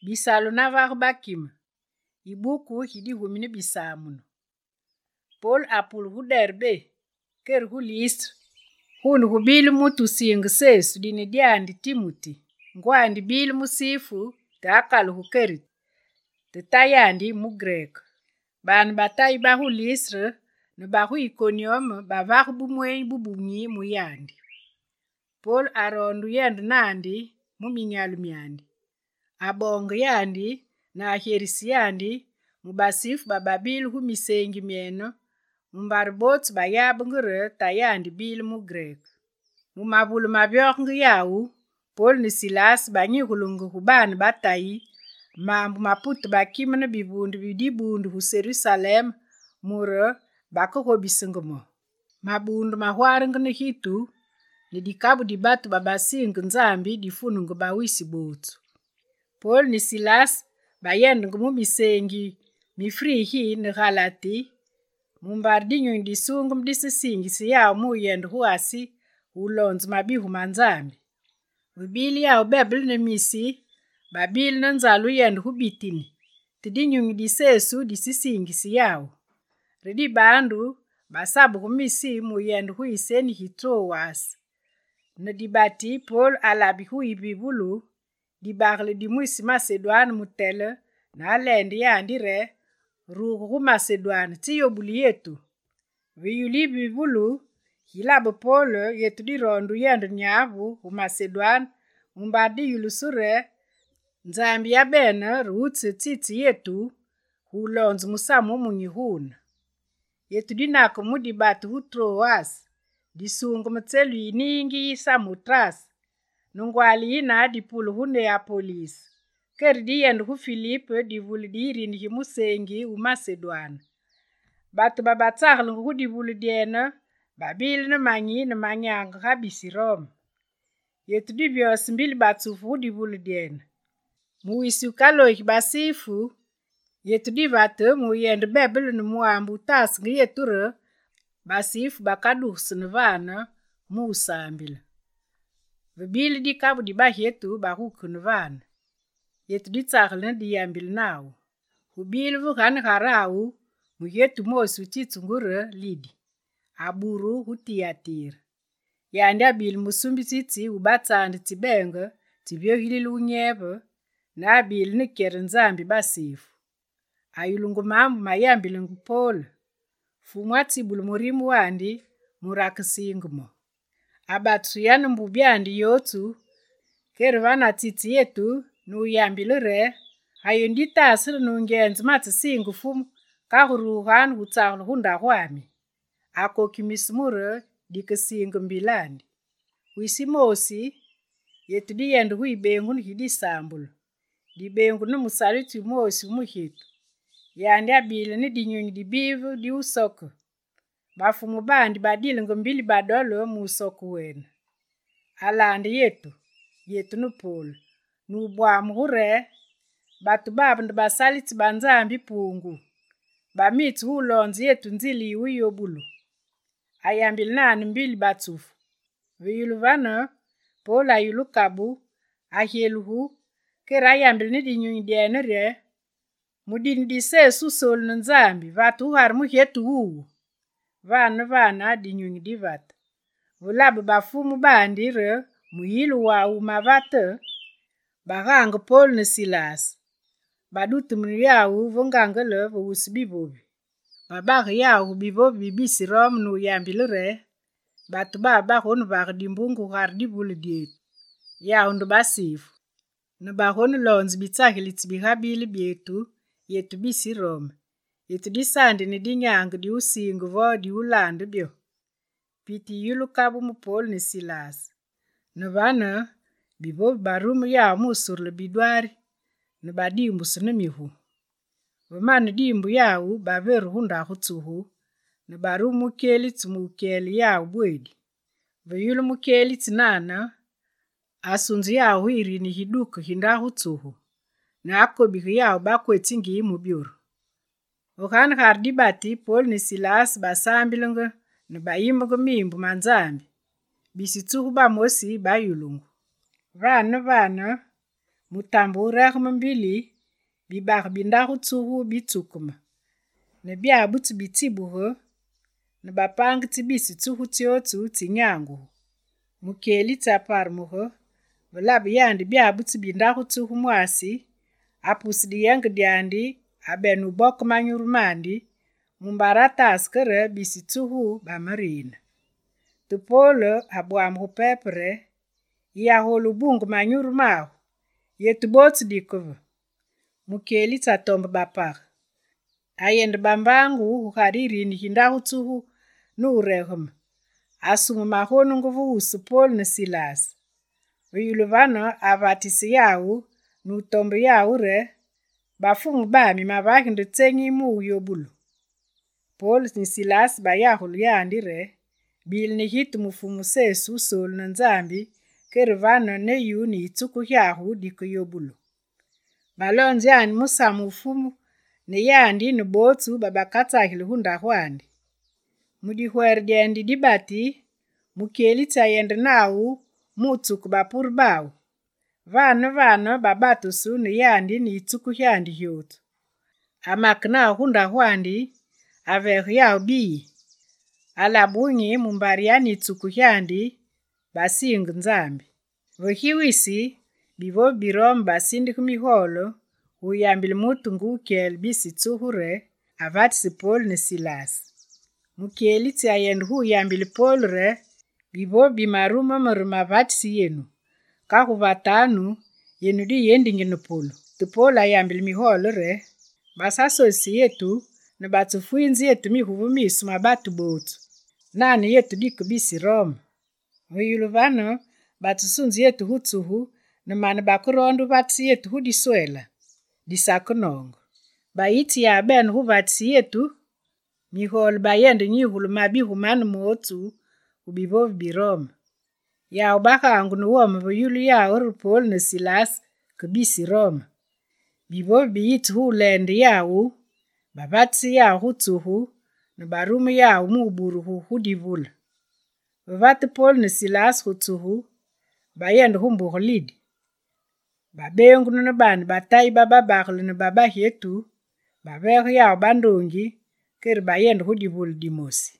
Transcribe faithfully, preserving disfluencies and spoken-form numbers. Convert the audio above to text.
Bisalo na varu bakima. Ibuku hidi humini bisamuno. Paul apul hu derbe. Ker hu Listra. Hunu hubili mutu singa sesu dini diandi Timoti. Ngwandi bili musifu takal hu kerit. Tetayandi mu Grek. Ban batai bahu Listra na bahu Iconium bavahu bumweni bubunyi mu yandi. Paul arondu yandi nandi mu minyalu myandi. Abongo yandi na aherisi yandi mubasifu bababili hu misengi myeno mumbarbots bayabngure tayandi bili mu Grek. Mumabulu mabyong yawu Paul ni Silas banyihulungu hubani batai mambu maputu bakimene bibundu bidibundu hu Jerusalem mure bakohobisingumo. Mabundu mahwaringu ni hitu ni dikabu dibatu babasingu nzambi difunungu bawisi botu. Paul ni Silas bayendu mu misengi mifrihi ni Galati mumbardi nyungu disungu mdisisingi siyawu mu yendu huasi ulonzu mabihu manzambi. Ubili yao bebel ni misi babili nanzalu yendu hubitini tidi nyungu disesu disisingi siyawu. Ridi bandu basabu humisi mu yendu huiseni Hitroas. Na dibati Paul alabi hui bibulu dibagle di muisi Macedoine mutele na alendi yandire ruhu hu Macedoine tiyo buli yetu. Viyuli bibulu hilabu Paul yetu di rondu yendu nyavu hu Macedoine mumbadi yulusure nzambi ya bene ruutse titi yetu hu lonzu musamu munyihuna. Yetu di nako mudibatu hu Troas disungu mtelu iningi Samotras. Nungwali ina dipulu hu Neapolis. Keri di yendu hu Filipe divulu diri ni himusengi u Macedoine. Batu babatsaglu hu divulu diena babili na manyi na manyanga habisi Rome. Yetu di bios mbili batufu hu divulu diena. Muisi ukalohi basifu yetu di vate mu yendu bebelu ni muambu tasngi yeture basifu bakaduhsi ni vana mu usambila. Vibili di kabu di bah yetu bahuku ni vana. Yetu di tsagli di yambil nao. Hubili vuhani harau mu yetu mosu titungure lidi. Aburu hutiatira. Yandi abili musumbi titi ubatsandi tibenga tibyo hililu unyebe na abili ni kerenzambi basifu. Ayulungu mambu mayambili ngupola. Fumwati bulu murimu wandi murakisingumo. Abatu yanu mbubyandi yotu keri vana titi yetu nuyambilire hayundita asiri nungenzi matisingu fumu kahuruhanu hutaglu hunda huami. Ako kimismure dikesingu mbilandi. Huisimosi yetu di yendu hui bengu ni hidi sambulu. Di bengu ni musalitu mosi umuhitu. Yandi abili ni di nyungi di bivu di usoko. Bafumu bandi badili ngumbili badolo mu usoko wena. Alandi yetu, yetu nu Paul. Nubwa muhure, batu babandu basaliti banzambi pungu. Bamitu hulonzi yetu nzili uyo bulu. Ayambili nani mbili batufu. Viyulu vana, Paul ayulu kabu, ahiluhu, kera ayambili ni di nyungi dienere. Mudini dise susol nzambi, vatu harimu yetu huu. Vana vana di nyungi di vata. Vulabu bafumu bandire, muhilu wa umavata. Baganga Paul na Silas. Badutu mnu yau vungangele vusibibobi. Babagi yau bibobi bibisi Rome nu yambilire. Batu baba honu bagdimbungu hardibulu dietu. Yau ndu basifu. Nuba honu lonzi bitahiliti bihabili bietu yetu bisi Rome. Yetu disandi ni dinyanga di usingu vo di ulandu bio. Piti yulu kabu mu Paul na Silas. Nubana bibobi barumu yau musurle bidwari. Nuba dimbu sunimihu. Vumanu dimbu yau baveru hunda hutuhu. Nubaru mukeli tumukeli yau bwedi. Vuyulu mukeli tinana. Asunzi yau huiri ni hiduku hinda hutuhu. Na akobihi yau bakwe tingi imu biuru. Ukani hardibati Paul ni Silas basambilungu. Nuba imu mimbu manzambi. Bisituhu ba mosi bayulungu. Vana vana. mutambo urehme mbili, bibak bindaku tsuhu bitsukuma. Ne bia buti bitibuho, ne bapang tibisi tsuhu tiotu tinyangu. Mukeli tapar muho, velabi yandi bia buti bindaku tsuhu mwasi, apus diyeng diandi, abenu bok manyurmandi, mumbarata askere bisi tsuhu bamarina. Tupolo abuam hupepre, ya holu bungu manyurmahu, yetu botu dikuvu. Mukeli tatomba bapar. Ayende bambangu uhariri ni hindahu tsuhu nuurehum. Asumu mahonu nguvu usupol na Silas. Uyuluvano avatisi yau, nutombo yau re, bafungu bami mabahindu tengi mu uyobulu. Paul ni Silas bayahulu yandire, bil ni hitu mufumu sesu sol na nzambi, kerivano ne yu ni ituku yahu diku yobulu. Balonzi yani musa mufumu, ne yandi ni botu babakata hilihunda huandi. Mudihuer diendi dibati, mukeli tayende nau, mutu kubapur bau. Vano vano babatu su ni yandi ni ituku yandi yotu. Amakna hunda huandi, avehu yau bii. Alabungi mumbariani ituku yandi, basingu nzambi. Vuhiwisi, bivo birom basindi kumiholo, uyambili mutu ngukel bisi tsuhure, avatisi Paul ni Silas. Mukeli tiayendu hu yambili Paul re, bivo bimaruma maruma avatisi yenu. Kahu vatanu, yenu di yendinginu Paul. Tu Paul ayambili miholo re, basasosi yetu, na batufuinzi yetu mihuvumisu mabatu botu. Nani yetu diku bisi Roma. Uyuluvano, batusunzi yetu hutuhu, na mani bakurondu batsi yetu hu diswela. Disakunongo. Baiti ya ben hu batsi yetu, miholo bayende nyihulu mabihu manu mootu, ubivovi biroma. Ya ubaka angu nuwama vuyulu ya uru Paul na Silas kubisi Roma. Bivovi biyitu hu lendi yau, babatsi ya hutuhu, na barumu ya umuburu hu hudivula. Vavati Paul na Silas hutuhu, bayende humbu holidi. Babengu na bani batai baba bakulu na baba yetu, babehu ya bandongi, kiri bayende hudivula dimosi.